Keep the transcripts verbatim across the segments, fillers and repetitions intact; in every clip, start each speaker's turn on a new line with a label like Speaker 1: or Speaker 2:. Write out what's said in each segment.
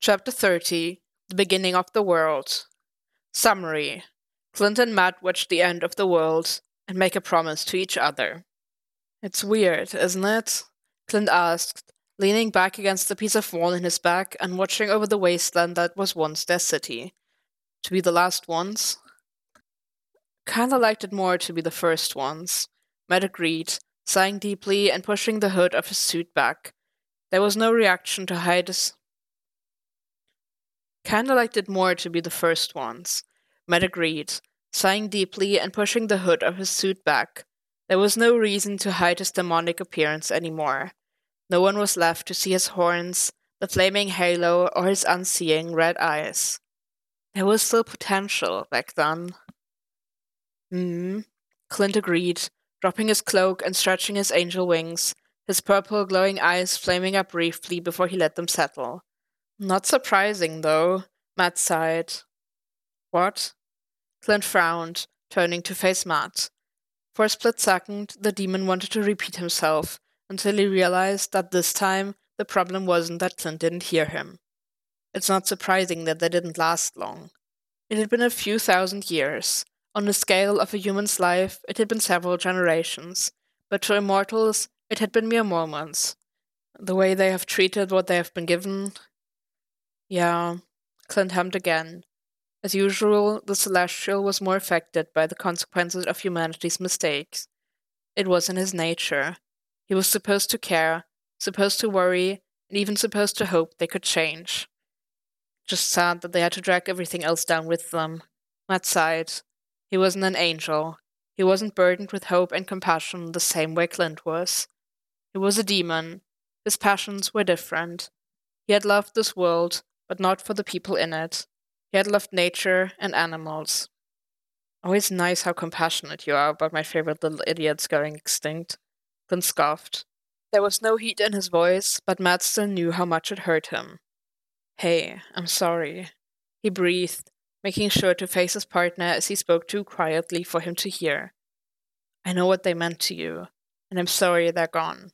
Speaker 1: Chapter thirty The Beginning of the World. Summary. Clint and Matt watch the end of the world and make a promise to each other. It's weird, isn't it? Clint asked, leaning back against the piece of wall in his back and watching over the wasteland that was once their city. To be the last ones? Kinda liked it more to be the first ones. Matt agreed, sighing deeply and pushing the hood of his suit back. There was no reaction to hide his Kinda liked it more to be the first ones. Matt agreed, sighing deeply and pushing the hood of his suit back. There was no reason to hide his demonic appearance anymore. No one was left to see his horns, the flaming halo, or his unseeing red eyes. There was still potential back then. Hmm, Clint agreed, dropping his cloak and stretching his angel wings, his purple glowing eyes flaming up briefly before he let them settle. Not surprising, though, Matt sighed. What? Clint frowned, turning to face Matt. For a split second, the demon wanted to repeat himself, until he realized that this time the problem wasn't that Clint didn't hear him. It's not surprising that they didn't last long. It had been a few thousand years. On the scale of a human's life, it had been several generations, but to immortals, it had been mere moments. The way they have treated what they have been given... Yeah, Clint hummed again. As usual, the Celestial was more affected by the consequences of humanity's mistakes. It was in his nature. He was supposed to care, supposed to worry, and even supposed to hope they could change. Just sad that they had to drag everything else down with them. Matt sighed. He wasn't an angel. He wasn't burdened with hope and compassion the same way Clint was. He was a demon. His passions were different. He had loved this world, but not for the people in it. He had loved nature and animals. Always nice how compassionate you are about my favorite little idiots going extinct. Clint scoffed. There was no heat in his voice, but Matt still knew how much it hurt him. Hey, I'm sorry. He breathed, making sure to face his partner as he spoke too quietly for him to hear. I know what they meant to you, and I'm sorry they're gone.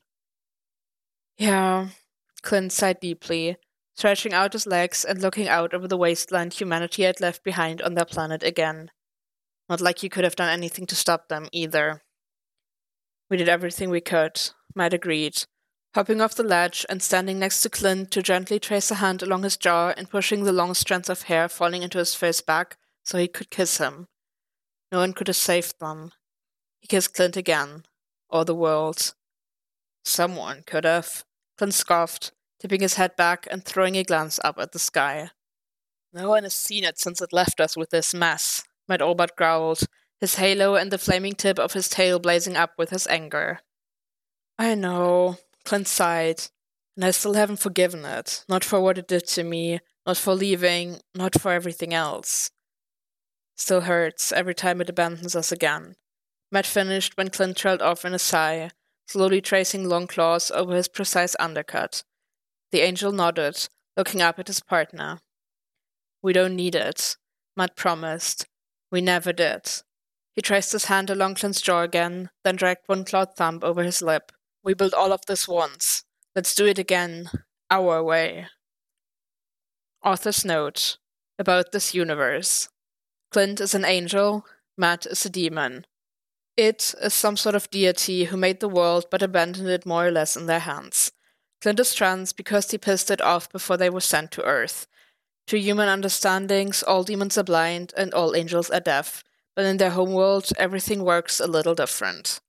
Speaker 1: Yeah, Clint sighed deeply, stretching out his legs and looking out over the wasteland humanity had left behind on their planet again. Not like you could have done anything to stop them, either. We did everything we could, Matt agreed, hopping off the ledge and standing next to Clint to gently trace a hand along his jaw and pushing the long strands of hair falling into his face back so he could kiss him. No one could have saved them. He kissed Clint again. Or the world. Someone could have, Clint scoffed, tipping his head back and throwing a glance up at the sky. No one has seen it since it left us with this mess, Matt Albert growled, his halo and the flaming tip of his tail blazing up with his anger. I know, Clint sighed, and I still haven't forgiven it, not for what it did to me, not for leaving, not for everything else. Still hurts every time it abandons us again. Matt finished when Clint trailed off in a sigh, slowly tracing long claws over his precise undercut. The angel nodded, looking up at his partner. We don't need it, Matt promised. We never did. He traced his hand along Clint's jaw again, then dragged one clawed thumb over his lip. We built all of this once. Let's do it again. Our way. Author's note. About this universe. Clint is an angel. Matt is a demon. It is some sort of deity who made the world but abandoned it more or less in their hands. Clint is trans because he pissed it off before they were sent to Earth. To human understandings, all demons are blind and all angels are deaf, but in their homeworld, everything works a little different.